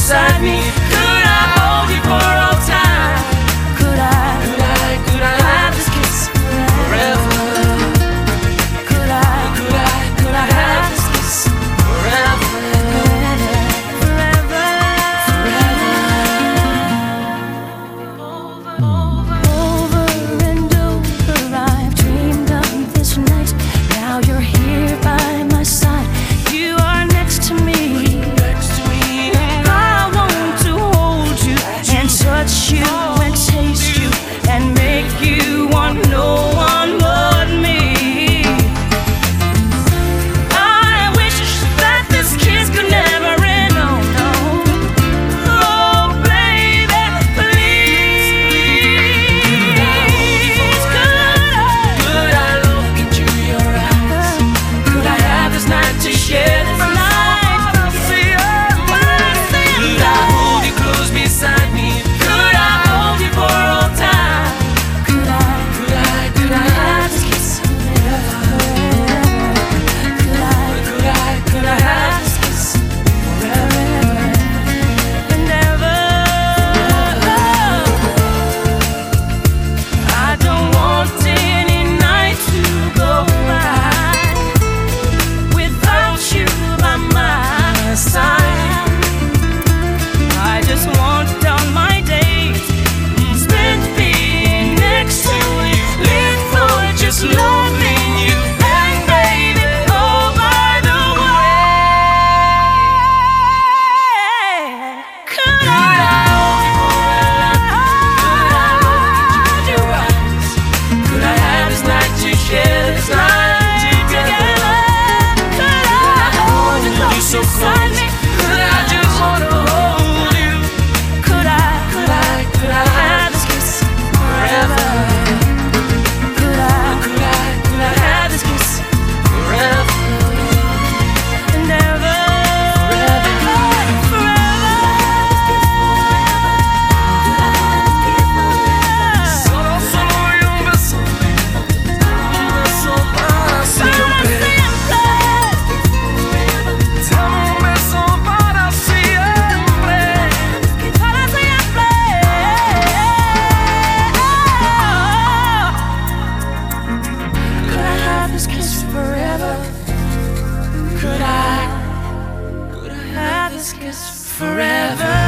beside me? Could I hold you for all time? Could I have this kiss forever? Could I have this kiss forever? Forever. Over and over I've dreamed of this night. Now you're here by my side. You are next to me. I want to hold you and touch you and taste you and make you want no one but me. I wish that this kiss could never end. Oh no. Oh baby, please. Could I look into your eyes? Could I have this night to share this night? Could I hold you close beside me? Could I hold you for all time? Could I have this kiss forever? Could I have this kiss forever and ever? I don't want any night to go by without you by my side. I just want all my days spent being next to you, live for just loving you. And baby, oh by the way, could I hold your eyes? Could I have this night to share this night together? Could I hold you so close? Could I just wanna hold you? Could I have this kiss forever? Could I have this kiss forever and ever? Solo y un beso para siempre. Dame un beso para siempre. Could I have this kiss forever? Could I have this kiss forever?